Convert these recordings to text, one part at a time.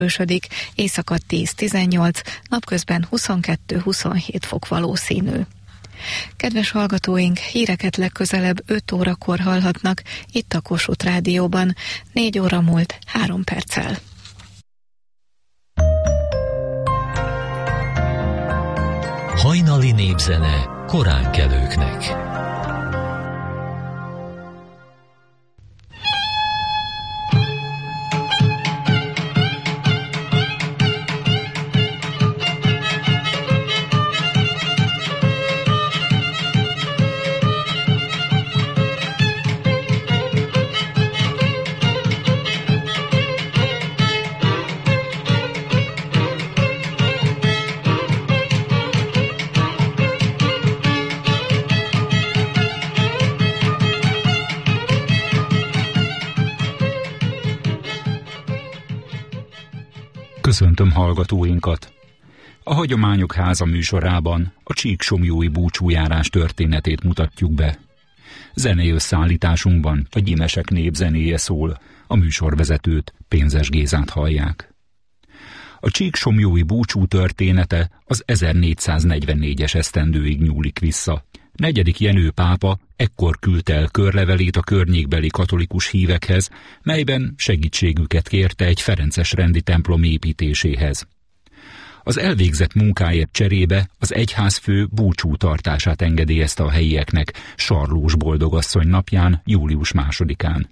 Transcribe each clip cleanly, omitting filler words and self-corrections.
erősödik, éjszaka 10-18, napközben 22-27 fok valószínű. Kedves hallgatóink, híreket legközelebb 5 órakor hallhatnak itt a Kossuth Rádióban, 4 óra múlt 3 perccel. Hajnali népzene koránkelőknek. Köszöntöm hallgatóinkat! A Hagyományok Háza műsorában a csíksomlyói búcsújárás történetét mutatjuk be. Zenei összeállításunkban a gyimesek népzenéje szól, a műsorvezetőt, Pénzes Gézát hallják. A csíksomlyói búcsú története az 1444-es esztendőig nyúlik vissza. 4. Jenő pápa ekkor küldte el körlevelét a környékbeli katolikus hívekhez, melyben segítségüket kérte egy ferences rendi templom építéséhez. Az elvégzett munkáért cserébe az egyházfő búcsú tartását engedélyezte a helyieknek Sarlós Boldogasszony napján, július 2-án.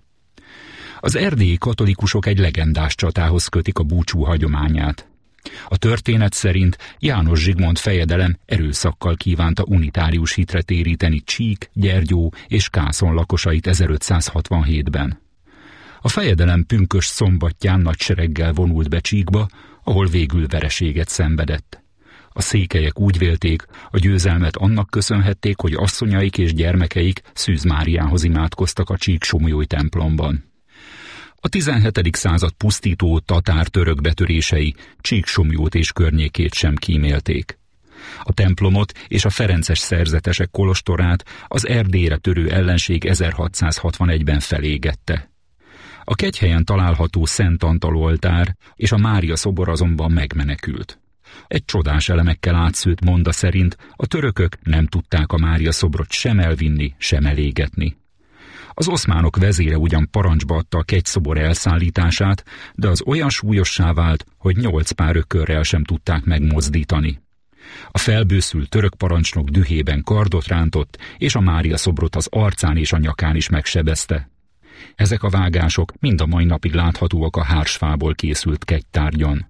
Az erdélyi katolikusok egy legendás csatához kötik a búcsú hagyományát. A történet szerint János Zsigmond fejedelem erőszakkal kívánta unitárius hitre téríteni Csík, Gyergyó és Kászon lakosait 1567-ben. A fejedelem pünkös szombatján nagy sereggel vonult be Csíkba, ahol végül vereséget szenvedett. A székelyek úgy vélték, a győzelmet annak köszönhették, hogy asszonyaik és gyermekeik Szűz Máriához imádkoztak a csíksomlyói templomban. A 17. század pusztító tatár-török betörései Csíksomlyót és környékét sem kímélték. A templomot és a ferences szerzetesek kolostorát az Erdélyre törő ellenség 1661-ben felégette. A Kegyhelyen található Szent Antal oltár és a Mária szobor azonban megmenekült. Egy csodás elemekkel átszőtt monda szerint a törökök nem tudták a Mária szobrot sem elvinni, sem elégetni. Az oszmánok vezére ugyan parancsba adta a kegyszobor elszállítását, de az olyan súlyossá vált, hogy 8 pár ökörrel sem tudták megmozdítani. A felbőszült török parancsnok dühében kardot rántott, és a Mária szobrot az arcán és a nyakán is megsebezte. Ezek a vágások mind a mai napig láthatóak a hársfából készült kegytárgyon.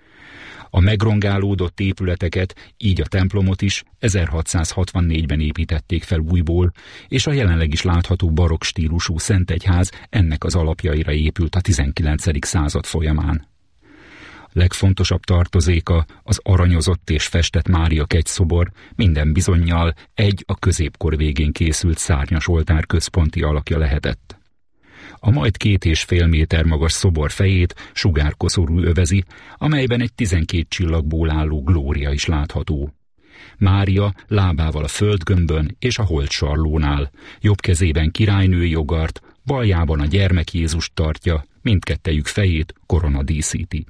A megrongálódott épületeket, így a templomot is 1664-ben építették fel újból, és a jelenleg is látható barokk stílusú Szentegyház ennek az alapjaira épült a 19. század folyamán. Legfontosabb tartozéka az aranyozott és festett Mária kegyszobor, minden bizonnyal egy a középkor végén készült szárnyas oltár központi alakja lehetett. A majd 2,5 méter magas szobor fejét sugárkoszorú övezi, amelyben egy 12 csillagból álló glória is látható. Mária lábával a földgömbön és a holtsarlónál, jobb kezében királynői jogart, baljában a gyermek Jézust tartja, mindkettejük fejét korona díszíti.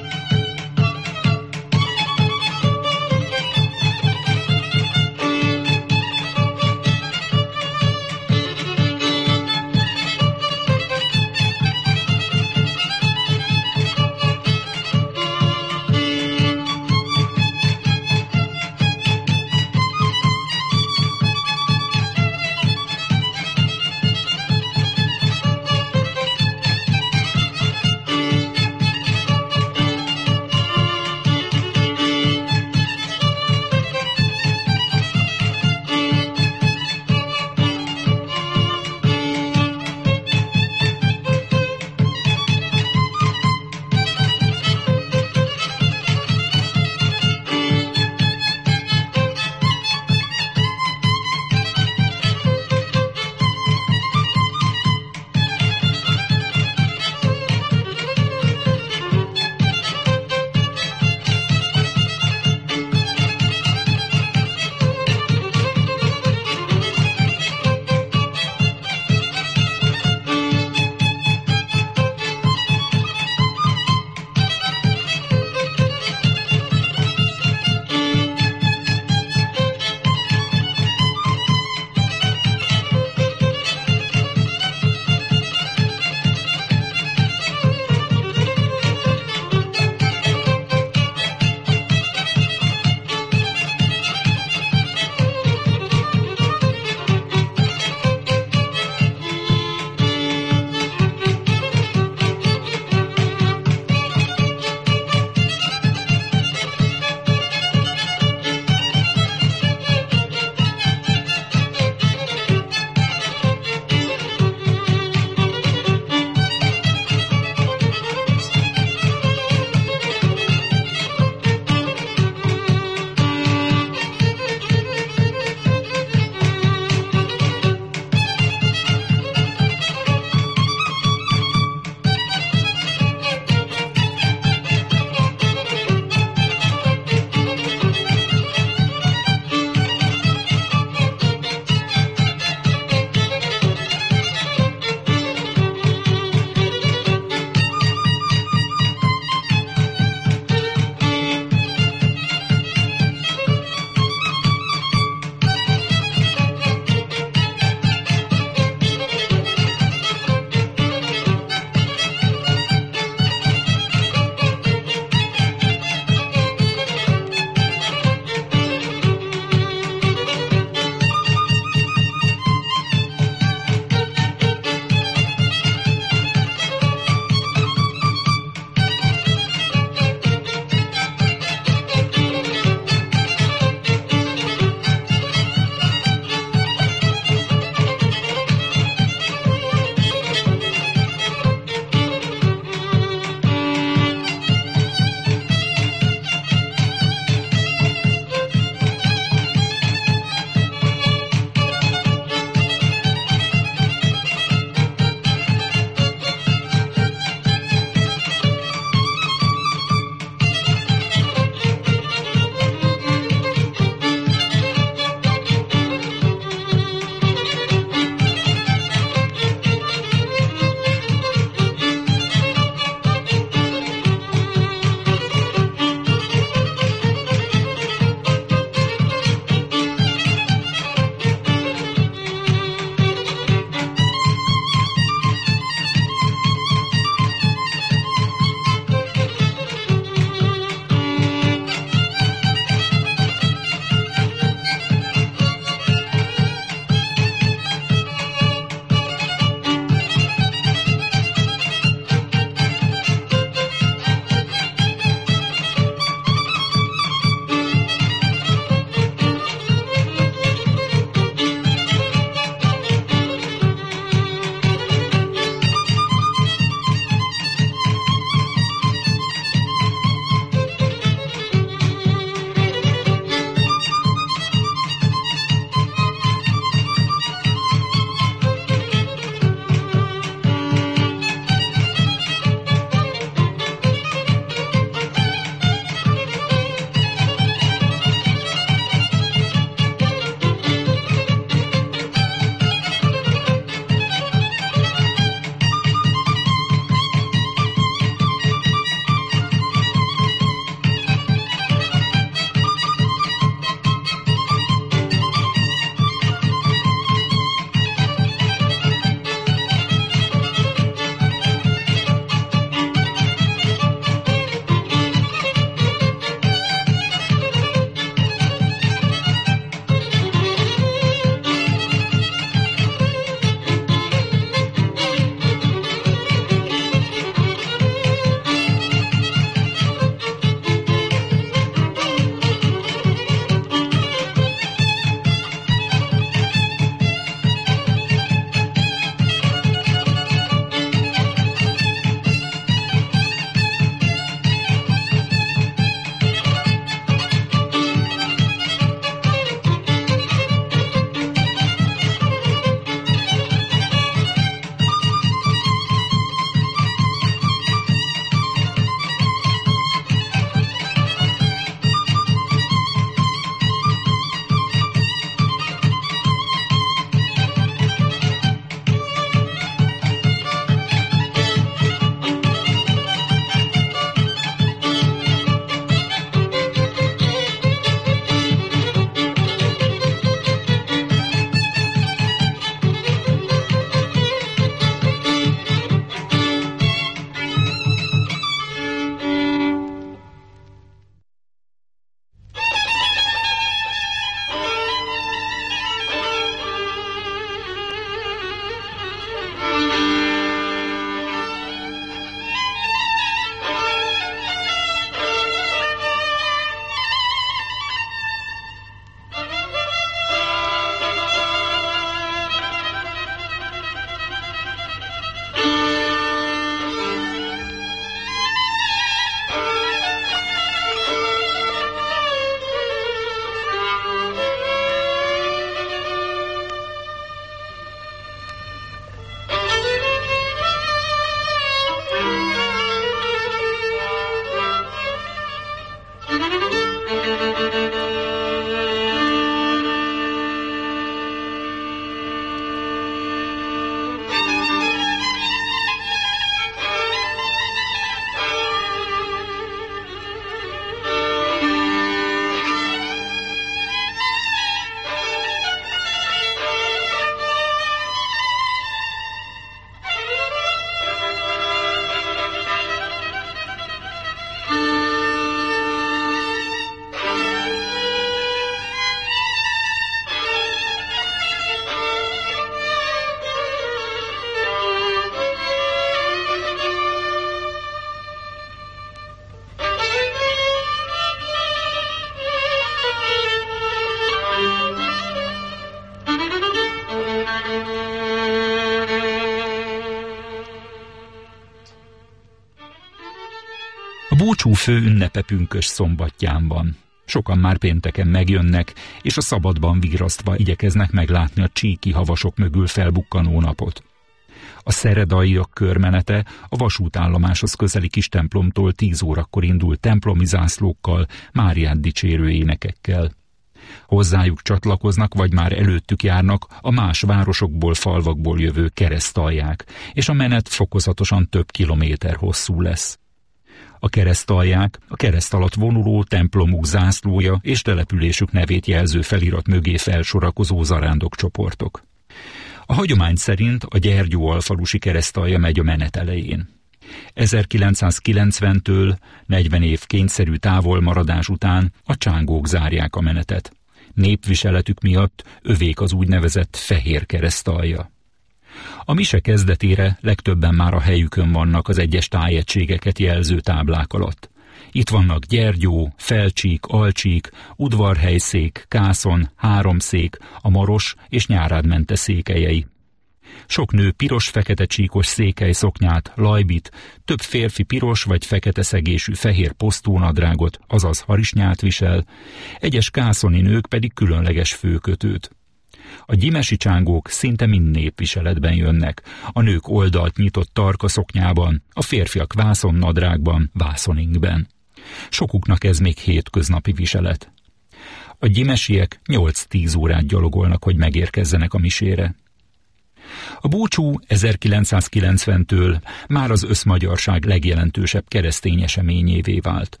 búcsú fő ünnepe pünkös szombatján van. Sokan már pénteken megjönnek, és a szabadban virrasztva igyekeznek meglátni a csíki havasok mögül felbukkanó napot. A szeredaiak körmenete a vasútállomáshoz közeli kis templomtól 10 órakor indul templomi zászlókkal, Máriát dicsérő énekekkel. Hozzájuk csatlakoznak, vagy már előttük járnak a más városokból, falvakból jövő keresztalják, és a menet fokozatosan több kilométer hosszú lesz. A keresztalják a kereszt alatt vonuló templomuk zászlója és településük nevét jelző felirat mögé felsorakozó zarándokcsoportok. A hagyomány szerint a Gyergyóalfalusi keresztalja megy a menet elején. 1990-től 40 év kényszerű távolmaradás után a csángók zárják a menetet. Népviseletük miatt övék az úgynevezett fehér keresztalja. A mise kezdetére legtöbben már a helyükön vannak az egyes tájegységeket jelző táblák alatt. Itt vannak Gyergyó, Felcsík, Alcsík, Udvarhelyszék, Kászon, Háromszék, a Maros és Nyárádmente székelyei. Sok nő piros-fekete csíkos székely szoknyát, lajbit, több férfi piros vagy fekete szegésű fehér posztónadrágot, azaz harisnyát visel, egyes kászoni nők pedig különleges főkötőt. A gyimesi csángók szinte mind népviseletben jönnek, a nők oldalt nyitott tarka szoknyában, a férfiak vászonnadrágban, vászoningsben. Sokuknak ez még hétköznapi viselet. A gyimesiek 8-10 órát gyalogolnak, hogy megérkezzenek a misére. A búcsú 1990-től már az összmagyarság legjelentősebb keresztény eseményévé vált.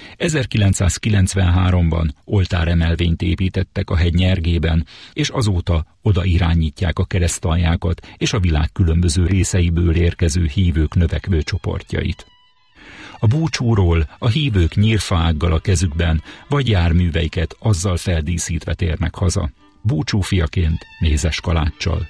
1993-ban oltáremelvényt építettek a hegy nyergében, és azóta oda irányítják a keresztaljákat és a világ különböző részeiből érkező hívők növekvő csoportjait. A búcsúról a hívők nyírfaággal a kezükben, vagy járműveiket azzal feldíszítve térnek haza, búcsúfiaként mézes kaláccsal.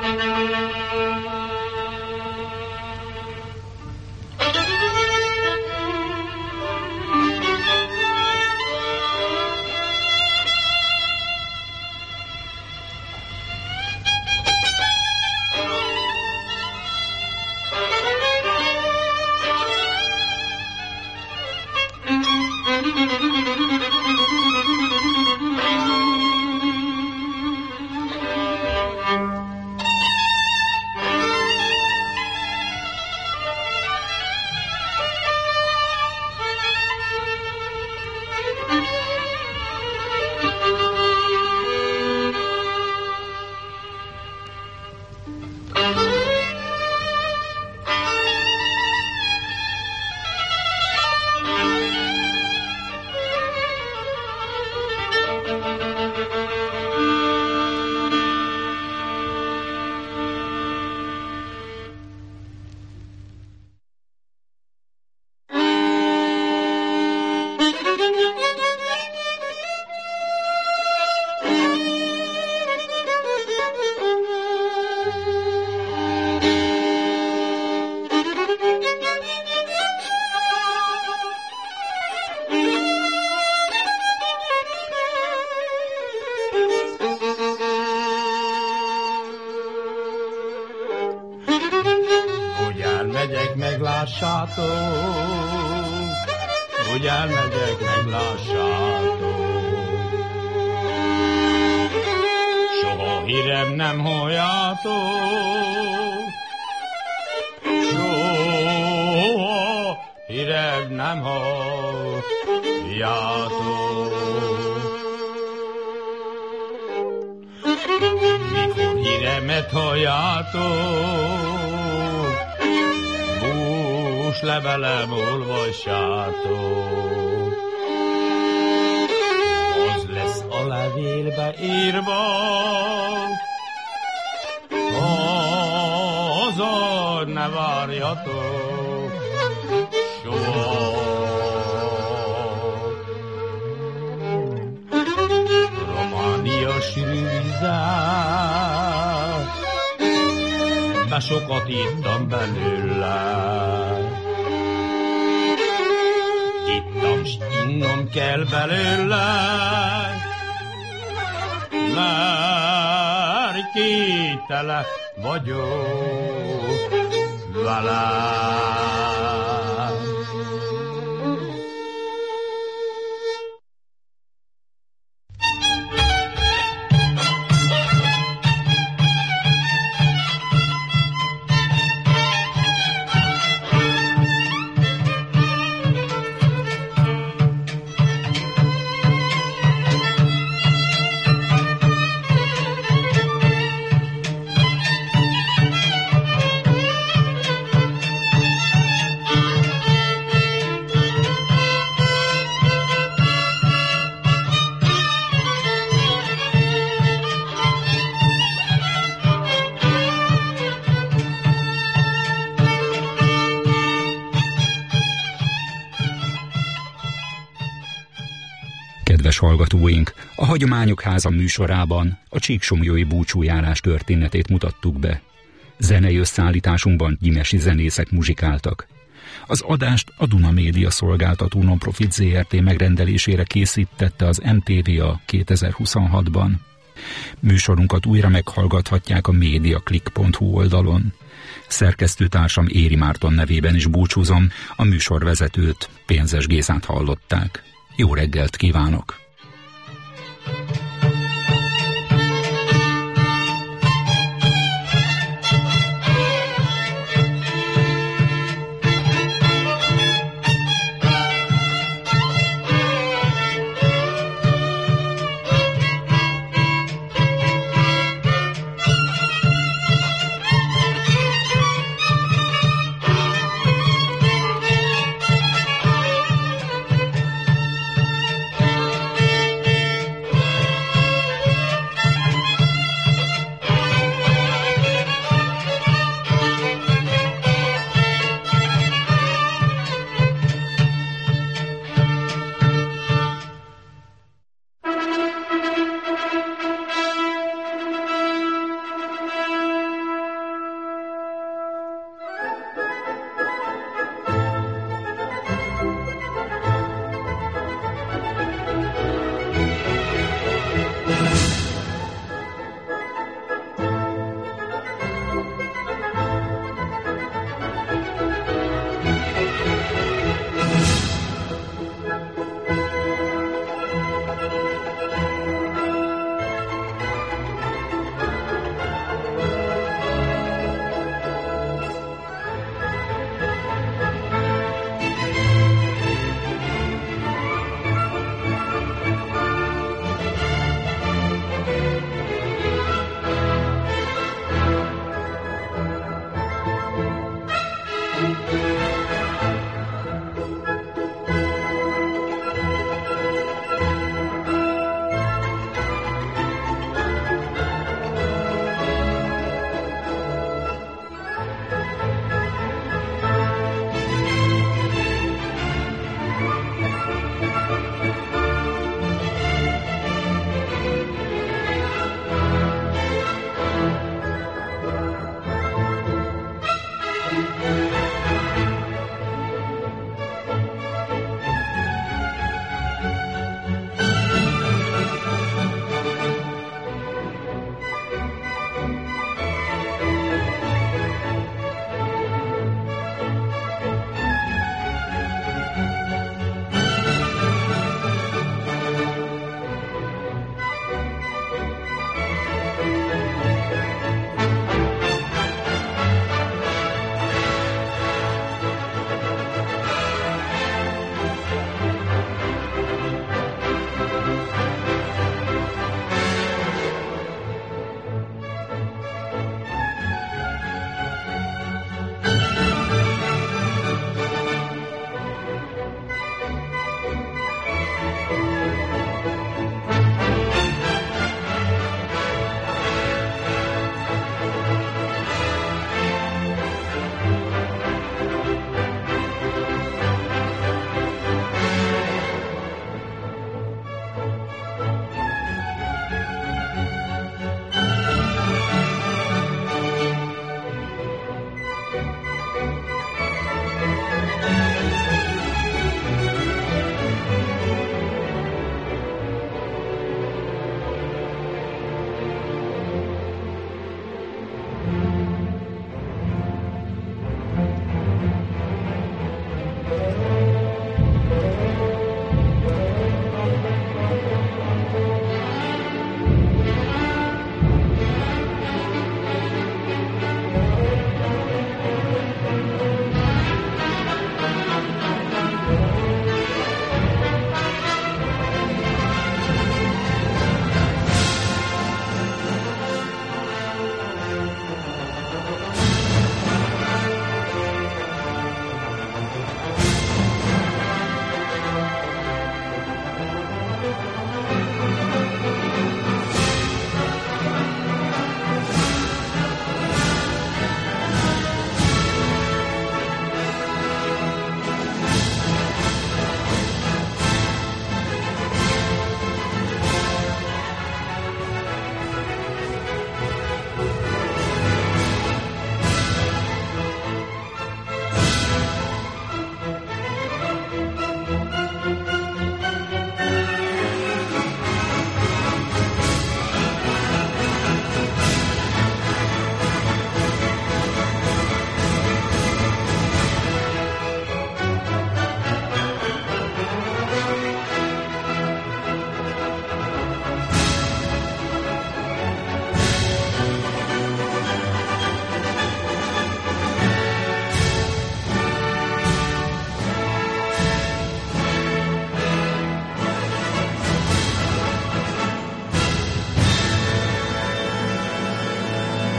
Meglássátok, hogy elmegyek, meglássátok. Soha hírem nem halljátok, soha hírem nem halljátok. Mikor híremet halljátok, levelem olvassátok. Az lesz a levélbe írva, hazad ne várjatok soha. Románia sűrű vizet, de sokat ittam belőle. Ittam, s innom kell belőle, mert képtelen vagyok vele. Kedves hallgatóink, a Hagyományok Háza műsorában a csíksomlyói búcsújárás történetét mutattuk be. Zenei összeállításunkban gyimesi zenészek muzsikáltak. Az adást a Duna Média Szolgáltató Nonprofit Zrt. Megrendelésére készítette az MTVA 2026-ban. Műsorunkat újra meghallgathatják a mediaclick.hu oldalon. Szerkesztőtársam Éri Márton nevében is búcsúzom, a műsorvezetőt, Pénzes Gézát hallották. Jó reggelt kívánok!